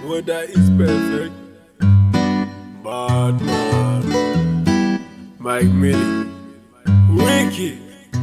Weather is perfect. Bad man. Mike Millie. Wicked.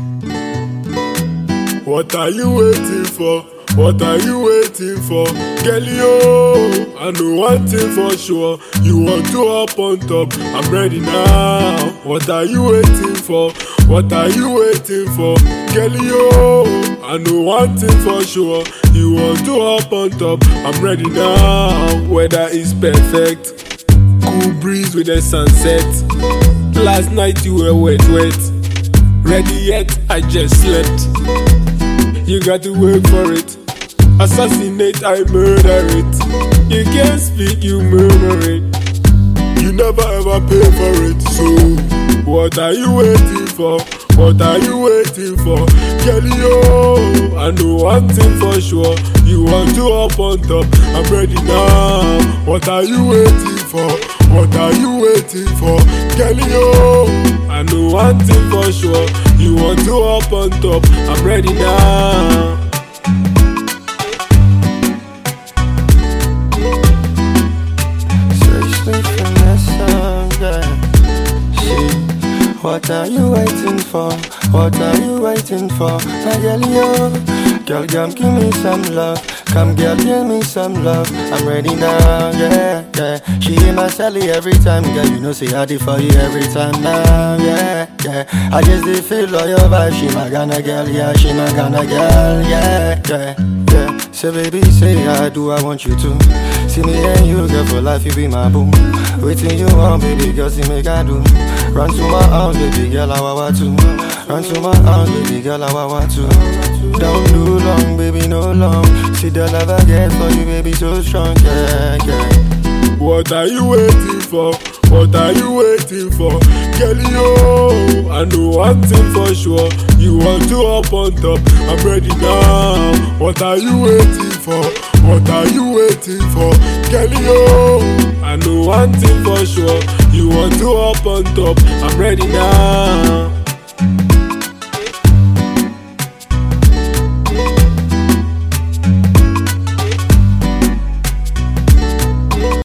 What are you waiting for? What are you waiting for? Girl, yo, I know one thing for sure. You want to hop on top, I'm ready now. What are you waiting for? What are you waiting for? Girl, yo, I know one thing for sure. You want to hop on top, I'm ready now. Weather is perfect. Cool breeze with the sunset. Last night you were wet. Ready yet? I just slept. You got to work for it. Assassinate, I murder it. You can't speak, you murmur it. You never ever pay for it. So, what are you waiting for? What are you waiting for? Girl, yo, I know one thing for sure. You want to hop on top, I'm ready now. What are you waiting for? What are you waiting for? Girl, yo, I know one thing for sure. You want to hop on top, I'm ready now. What are you waiting for? What are you waiting for? Now girl, yo, girl, give me some love. Come, girl, give me some love. I'm ready now, yeah. She in my celly every time, girl. You know, say I did for you every time now, yeah. I just did feel all your vibe. She my Ghana girl, yeah. She my Ghana girl, yeah. Say, baby, say I do, I want you to. See me and you, girl, for life, you be my boo. Waiting you want, baby, girl, see me can do. Run to my arms, baby girl, I want to. Run to my arms, baby girl, I want to. Don't do long, baby, no long. See the love I get for you, baby, so strong, yeah. What are you waiting for? What are you waiting for? Girl, yo, I know one thing for sure. You want to hop on top, I'm ready now. What are you waiting for? What are you waiting for? Girl, yo, I know one thing for sure. You want to hop on top, I'm ready now.